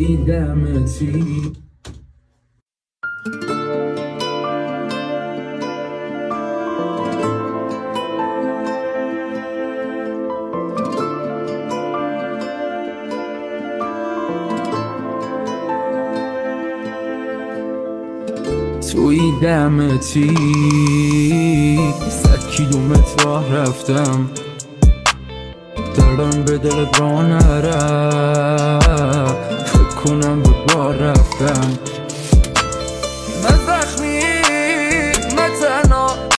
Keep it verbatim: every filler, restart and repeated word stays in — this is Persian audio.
توی دمتی. توی دمتی صد کیلومتر راه رفتم، دلم به دلت را نرفت، فکر کنم بود بار رفتم.